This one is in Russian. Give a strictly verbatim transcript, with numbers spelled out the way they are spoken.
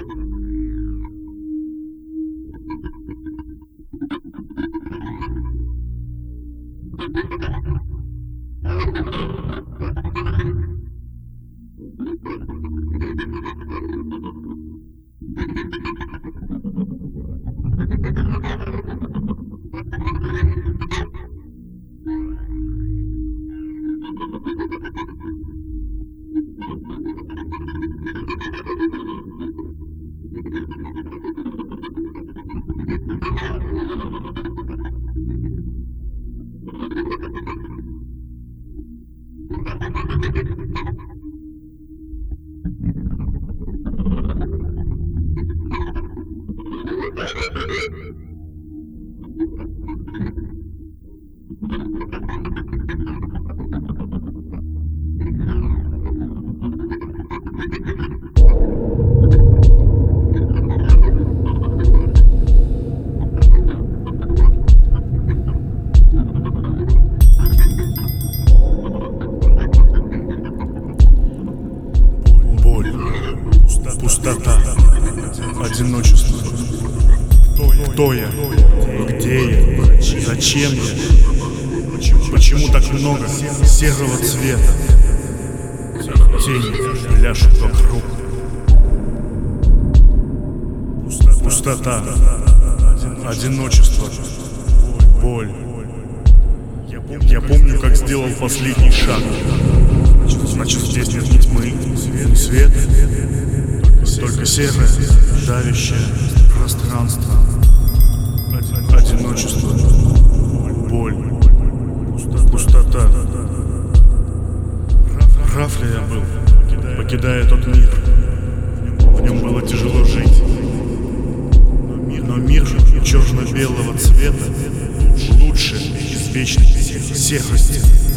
Пустота, одиночество. Кто я? Где я? Зачем я? Почему так много серого цвета? Тени пляшут вокруг. Пустота, одиночество, боль. Я помню, как сделал последний шаг. Значит, здесь нет ни тьмы, ни света, только серое, давящее пространство, одиночество, боль, пустота. Прав ли я был, покидая тот мир? В нем было тяжело жить, но мир черно-белого цвета лучше из вечной серости.